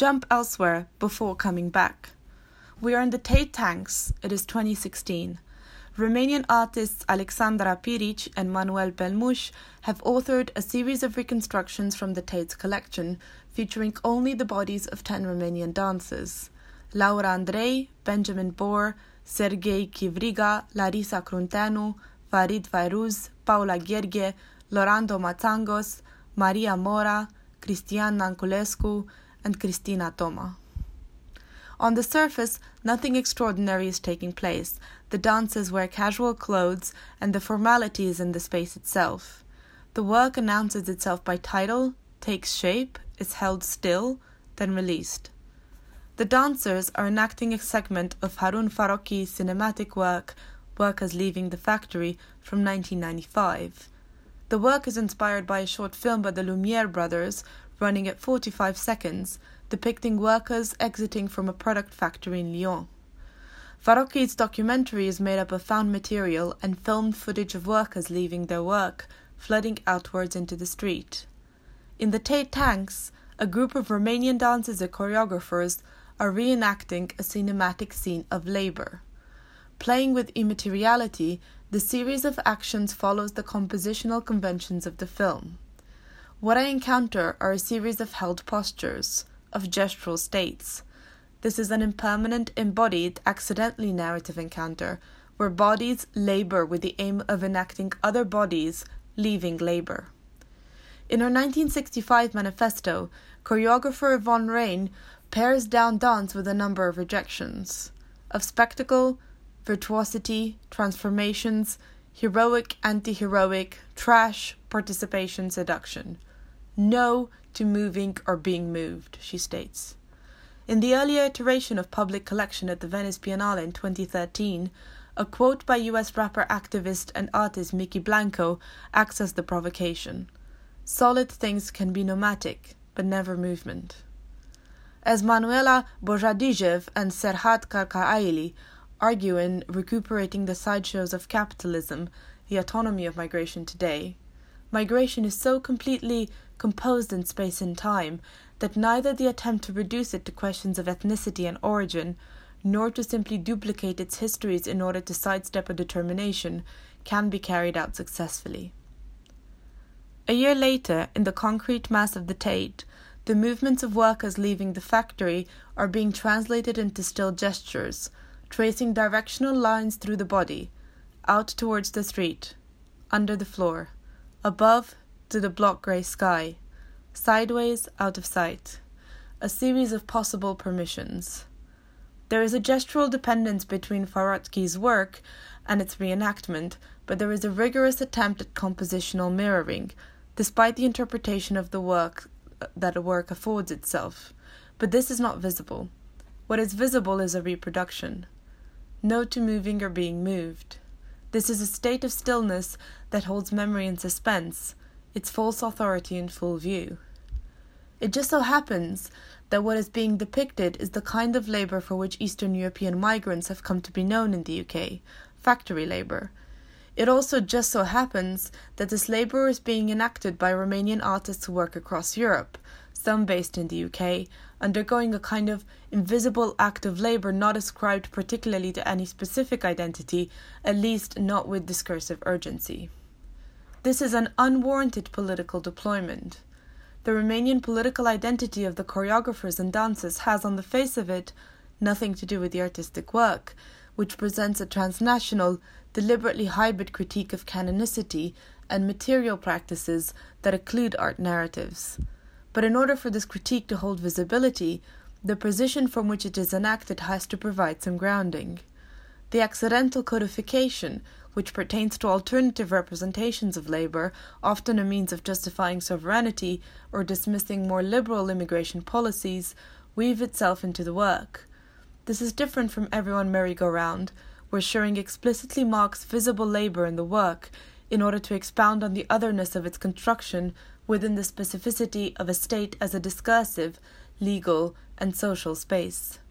jump elsewhere before coming back. We are in the Tate Tanks. It is 2016. Romanian artists Alexandra Piric and Manuel Pelmuș have authored a series of reconstructions from the Tate's collection, featuring only the bodies of 10 Romanian dancers: Laura Andrei, Benjamin Bor, Serghei Chivriga, Larisa Crunteanu, Farid Fairuz, Paula Gheorghe, Lorando Mațangos, Maria Mora, Cristian Nanculescu, and Cristina Toma. On the surface, nothing extraordinary is taking place. The dancers wear casual clothes, and the formality is in the space itself. The work announces itself by title, takes shape, is held still, then released. The dancers are enacting a segment of Harun Farocchi's cinematic work, Workers Leaving the Factory, from 1995. The work is inspired by a short film by the Lumiere brothers, running at 45 seconds, depicting workers exiting from a product factory in Lyon. Farocchi's documentary is made up of found material and filmed footage of workers leaving their work, flooding outwards into the street. In the Tate Tanks, a group of Romanian dancers and choreographers are reenacting a cinematic scene of labor. Playing with immateriality, the series of actions follows the compositional conventions of the film. What I encounter are a series of held postures, of gestural states. This is an impermanent, embodied, accidentally narrative encounter, where bodies labor with the aim of enacting other bodies leaving labor. In her 1965 manifesto, choreographer Yvonne Rain pares down dance with a number of rejections: of spectacle, virtuosity, transformations, heroic, anti-heroic, trash, participation, seduction. No to moving or being moved, she states. In the earlier iteration of Public Collection at the Venice Biennale in 2013, a quote by US rapper activist and artist Mickey Blanco acts as the provocation. Solid things can be nomadic, but never movement. As Manuela Bojadijev and Serhat Karkaili argue in Recuperating the Sideshows of Capitalism, the Autonomy of Migration Today, migration is so completely composed in space and time that neither the attempt to reduce it to questions of ethnicity and origin, nor to simply duplicate its histories in order to sidestep a determination, can be carried out successfully. A year later, in the concrete mass of the Tate, the movements of workers leaving the factory are being translated into still gestures, tracing directional lines through the body, out towards the street, under the floor, above to the block grey sky, sideways out of sight, a series of possible permissions. There is a gestural dependence between Farocchi's work and its reenactment, but there is a rigorous attempt at compositional mirroring, despite the interpretation of the work that a work affords itself. But this is not visible. What is visible is a reproduction. No to moving or being moved. This is a state of stillness that holds memory in suspense, its false authority in full view. It just so happens that what is being depicted is the kind of labor for which Eastern European migrants have come to be known in the UK, factory labor. It also just so happens that this labor is being enacted by Romanian artists who work across Europe, some based in the UK, undergoing a kind of invisible act of labor not ascribed particularly to any specific identity, at least not with discursive urgency. This is an unwarranted political deployment. The Romanian political identity of the choreographers and dancers has, on the face of it, nothing to do with the artistic work, which presents a transnational, deliberately hybrid critique of canonicity and material practices that occlude art narratives. But in order for this critique to hold visibility, the position from which it is enacted has to provide some grounding. The accidental codification, which pertains to alternative representations of labor, often a means of justifying sovereignty or dismissing more liberal immigration policies, weave itself into the work. This is different from Everyone Merry-Go-Round, where Schering explicitly marks visible labor in the work in order to expound on the otherness of its construction within the specificity of a state as a discursive, legal, and social space.